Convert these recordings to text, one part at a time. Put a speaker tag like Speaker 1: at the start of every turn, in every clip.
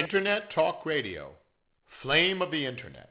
Speaker 1: Internet Talk Radio, Flame of the Internet.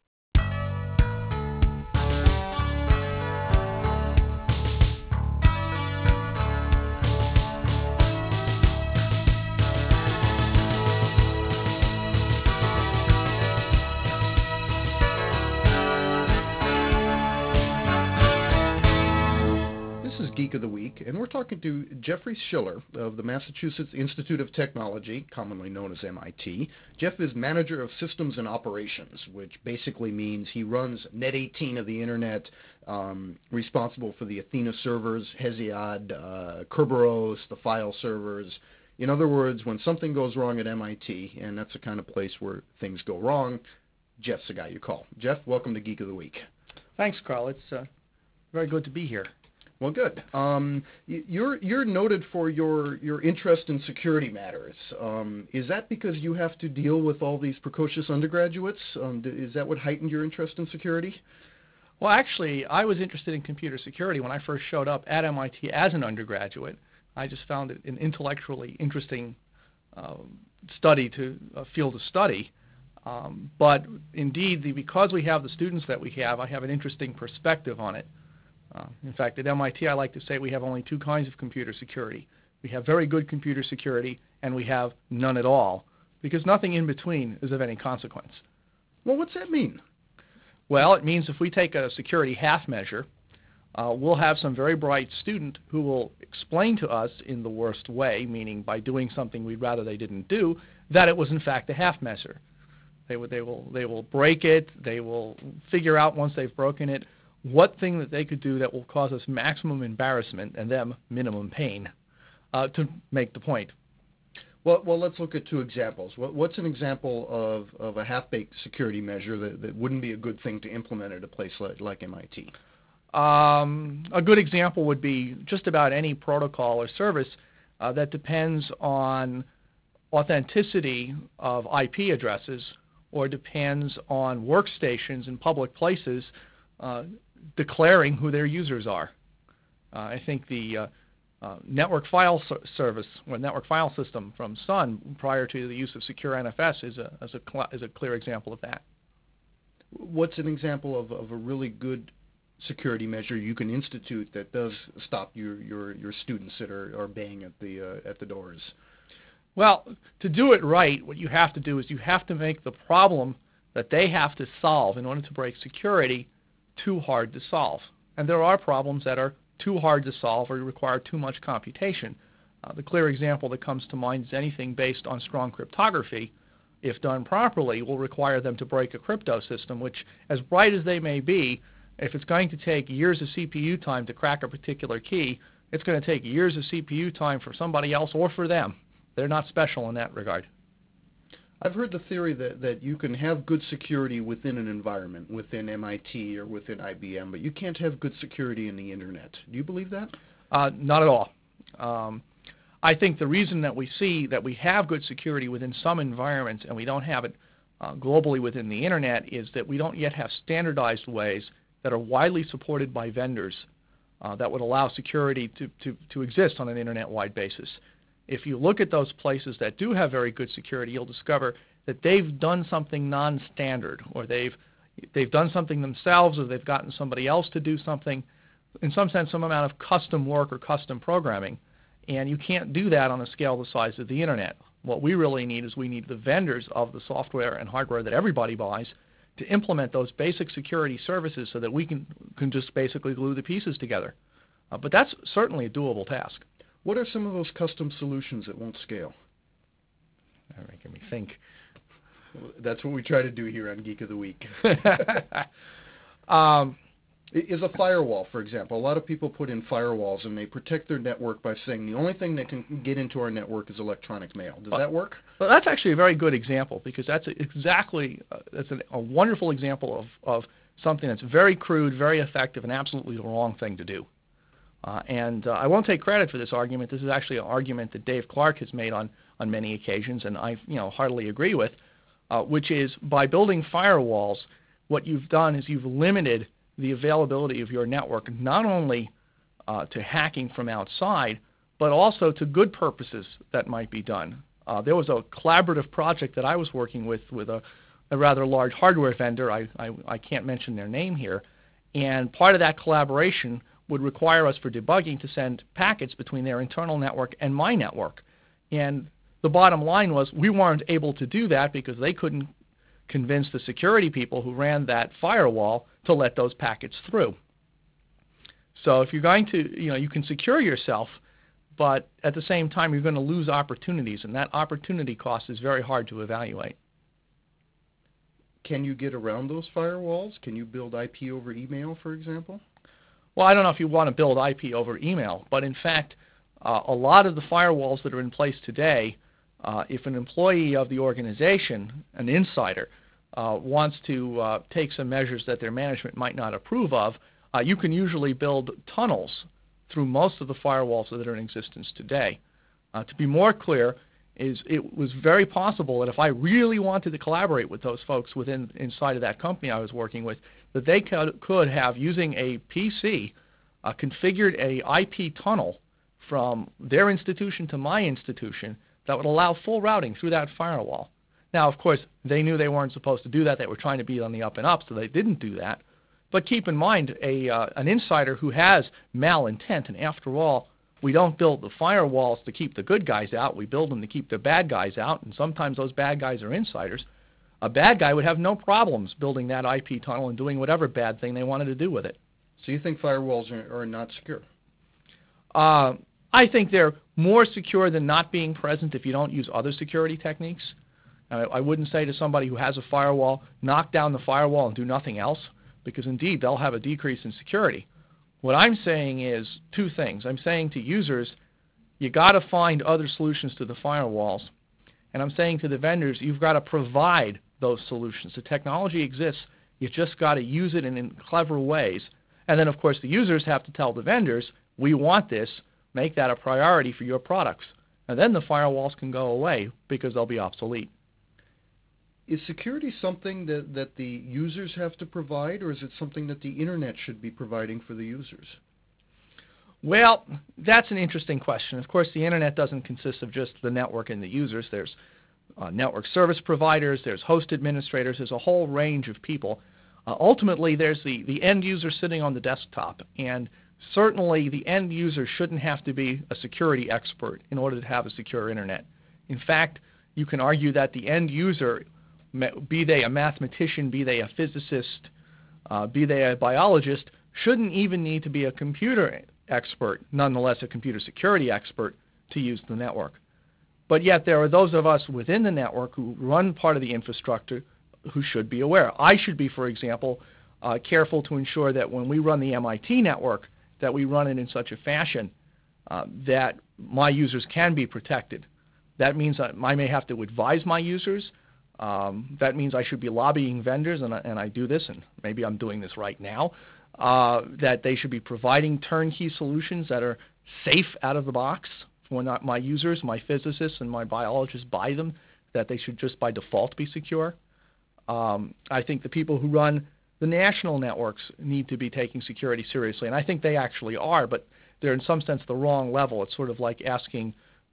Speaker 2: This is Geek of the Week, and we're talking to Jeffrey Schiller of the Massachusetts Institute of Technology, commonly known as MIT. Jeff is Manager of Systems and Operations, which basically means he runs Net18 of the Internet, responsible for the Athena servers, Hesiod, Kerberos, the file servers. In other words, when something goes wrong at MIT, and that's the kind of place where things go wrong, Jeff's the guy you call. Jeff, welcome to Geek of the Week.
Speaker 3: Thanks, Carl. It's very good to be here.
Speaker 2: Well, good. You're noted for your interest in security matters. Is that because you have to deal with all these precocious undergraduates? Is that what heightened your interest in security?
Speaker 3: Well, actually, I was interested in computer security when I first showed up at MIT as an undergraduate. I just found it an intellectually interesting field to study. But indeed, because we have the students that we have, I have an interesting perspective on it. In fact, at MIT, I like to say we have only two kinds of computer security. We have very good computer security, and we have none at all, because nothing in between is of any consequence.
Speaker 2: Well, what's that mean?
Speaker 3: Well, it means if we take a security half measure, we'll have some very bright student who will explain to us in the worst way, meaning by doing something we'd rather they didn't do, that it was in fact a half measure. They will break it. They will figure out once they've broken it what thing that they could do that will cause us maximum embarrassment and them minimum pain to make the point.
Speaker 2: Well, let's look at two examples. What's an example of a half-baked security measure that wouldn't be a good thing to implement at a place like MIT?
Speaker 3: A good example would be just about any protocol or service that depends on authenticity of IP addresses or depends on workstations in public places declaring who their users are. I think the network file service or network file system from Sun prior to the use of secure NFS is a clear example of that.
Speaker 2: What's an example of a really good security measure you can institute that does stop your students that are banging at the doors?
Speaker 3: Well, to do it right, what you have to do is you have to make the problem that they have to solve in order to break security too hard to solve. And there are problems that are too hard to solve or require too much computation. The clear example that comes to mind is anything based on strong cryptography, if done properly, will require them to break a crypto system, which, as bright as they may be, if it's going to take years of CPU time to crack a particular key, it's going to take years of CPU time for somebody else or for them. They're not special in that regard.
Speaker 2: I've heard the theory that you can have good security within an environment, within MIT or within IBM, but you can't have good security in the Internet. Do you believe that?
Speaker 3: Not at all. I think the reason that we see that we have good security within some environments and we don't have it globally within the Internet is that we don't yet have standardized ways that are widely supported by vendors that would allow security to exist on an Internet-wide basis. If you look at those places that do have very good security, you'll discover that they've done something non-standard, or they've done something themselves, or they've gotten somebody else to do something, in some sense, some amount of custom work or custom programming. And you can't do that on a scale the size of the Internet. What we really need is we need the vendors of the software and hardware that everybody buys to implement those basic security services so that we can just basically glue the pieces together. But that's certainly a doable task.
Speaker 2: What are some of those custom solutions that won't scale?
Speaker 3: They're making me think.
Speaker 2: That's what we try to do here on Geek of the Week. Is a firewall, for example. A lot of people put in firewalls and they protect their network by saying the only thing that can get into our network is electronic mail. Does that work?
Speaker 3: Well, that's actually a very good example because that's exactly a wonderful example of something that's very crude, very effective, and absolutely the wrong thing to do. And I won't take credit for this argument. This is actually an argument that Dave Clark has made on many occasions, and I heartily agree with, which is by building firewalls, what you've done is you've limited the availability of your network not only to hacking from outside, but also to good purposes that might be done. There was a collaborative project that I was working with a rather large hardware vendor. I can't mention their name here. And part of that collaboration would require us for debugging to send packets between their internal network and my network. And the bottom line was we weren't able to do that because they couldn't convince the security people who ran that firewall to let those packets through. So if you're going to, you can secure yourself, but at the same time you're going to lose opportunities, and that opportunity cost is very hard to evaluate.
Speaker 2: Can you get around those firewalls? Can you build IP over email, for example?
Speaker 3: Well, I don't know if you want to build IP over email, but in fact, a lot of the firewalls that are in place today, if an employee of the organization, an insider, wants to take some measures that their management might not approve of, you can usually build tunnels through most of the firewalls that are in existence today. To be more clear, it was very possible that if I really wanted to collaborate with those folks inside of that company I was working with, that they could have, using a PC, configured a IP tunnel from their institution to my institution that would allow full routing through that firewall. Now, of course, they knew they weren't supposed to do that. They were trying to be on the up and up, so they didn't do that. But keep in mind, an insider who has malintent, and after all, we don't build the firewalls to keep the good guys out. We build them to keep the bad guys out, and sometimes those bad guys are insiders. A bad guy would have no problems building that IP tunnel and doing whatever bad thing they wanted to do with it.
Speaker 2: So you think firewalls are not secure?
Speaker 3: I think they're more secure than not being present if you don't use other security techniques. I wouldn't say to somebody who has a firewall, knock down the firewall and do nothing else, because indeed they'll have a decrease in security. What I'm saying is two things. I'm saying to users, you got to find other solutions to the firewalls. And I'm saying to the vendors, you've got to provide those solutions. The technology exists. You just got to use it in clever ways. And then, of course, the users have to tell the vendors, we want this. Make that a priority for your products. And then the firewalls can go away because they'll be obsolete.
Speaker 2: Is security something that the users have to provide, or is it something that the Internet should be providing for the users?
Speaker 3: Well, that's an interesting question. Of course, the Internet doesn't consist of just the network and the users. There's network service providers, there's host administrators, there's a whole range of people. Ultimately, there's the end user sitting on the desktop, and certainly the end user shouldn't have to be a security expert in order to have a secure Internet. In fact, you can argue that the end user, be they a mathematician, be they a physicist, be they a biologist, shouldn't even need to be a computer expert, nonetheless a computer security expert, to use the network. But yet there are those of us within the network who run part of the infrastructure who should be aware. I should be, for example, careful to ensure that when we run the MIT network, that we run it in such a fashion that my users can be protected. That means I may have to advise my users. That means I should be lobbying vendors, and I do this, and maybe I'm doing this right now, that they should be providing turnkey solutions that are safe out of the box when my users, my physicists, and my biologists buy them, that they should just by default be secure. I think the people who run the national networks need to be taking security seriously, and I think they actually are, but they're in some sense the wrong level. It's sort of like asking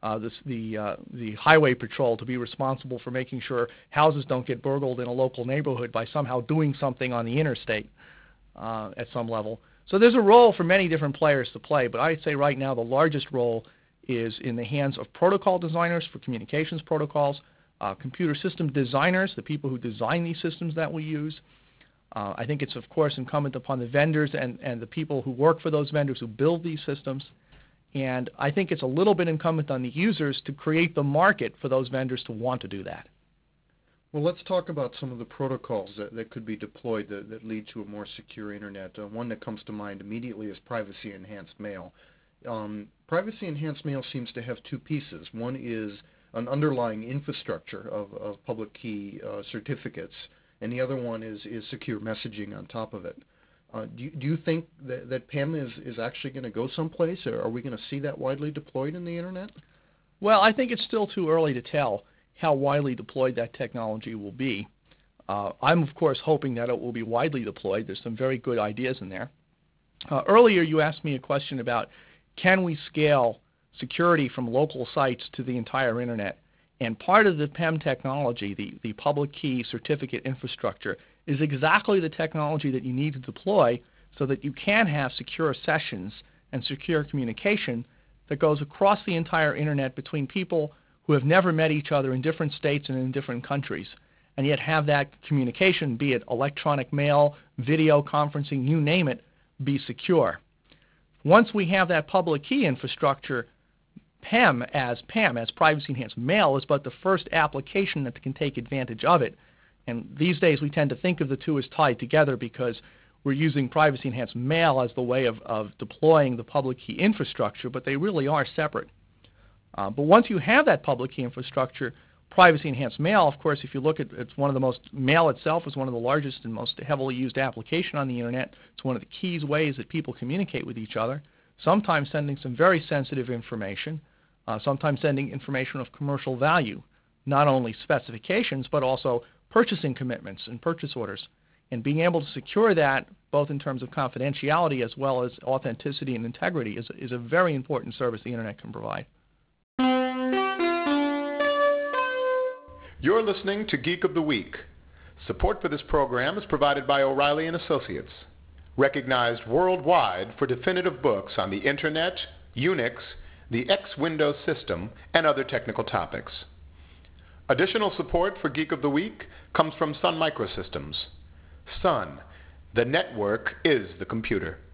Speaker 3: the highway patrol to be responsible for making sure houses don't get burgled in a local neighborhood by somehow doing something on the interstate at some level. So there's a role for many different players to play, but I'd say right now the largest role is in the hands of protocol designers for communications protocols, computer system designers, the people who design these systems that we use. I think it's, of course, incumbent upon the vendors and the people who work for those vendors who build these systems. And I think it's a little bit incumbent on the users to create the market for those vendors to want to do that.
Speaker 2: Well, let's talk about some of the protocols that could be deployed that lead to a more secure Internet. One that comes to mind immediately is privacy-enhanced mail. Privacy-enhanced mail seems to have two pieces. One is an underlying infrastructure of public key certificates, and the other one is secure messaging on top of it. Do you think that PEM is actually going to go someplace, or are we going to see that widely deployed in the Internet?
Speaker 3: Well, I think it's still too early to tell how widely deployed that technology will be. I'm, of course, hoping that it will be widely deployed. There's some very good ideas in there. Earlier, you asked me a question about can we scale security from local sites to the entire Internet. And part of the PEM technology, the public key certificate infrastructure, is exactly the technology that you need to deploy so that you can have secure sessions and secure communication that goes across the entire internet between people who have never met each other in different states and in different countries, and yet have that communication, be it electronic mail, video conferencing, you name it, be secure. Once we have that public key infrastructure, PEM, as Privacy Enhanced Mail, is but the first application that can take advantage of it. And these days we tend to think of the two as tied together because we're using Privacy Enhanced Mail as the way of deploying the public key infrastructure, but they really are separate. But once you have that public key infrastructure, Privacy Enhanced Mail, of course, if you look at it's one of the most, mail itself is one of the largest and most heavily used application on the internet. It's one of the key ways that people communicate with each other, sometimes sending some very sensitive information, sometimes sending information of commercial value, not only specifications, but also purchasing commitments and purchase orders. And being able to secure that, both in terms of confidentiality as well as authenticity and integrity, is a very important service the internet can provide.
Speaker 1: You're listening to Geek of the Week. Support for this program is provided by O'Reilly & Associates, recognized worldwide for definitive books on the Internet, Unix, the X Windows system, and other technical topics. Additional support for Geek of the Week comes from Sun Microsystems. Sun, the network is the computer.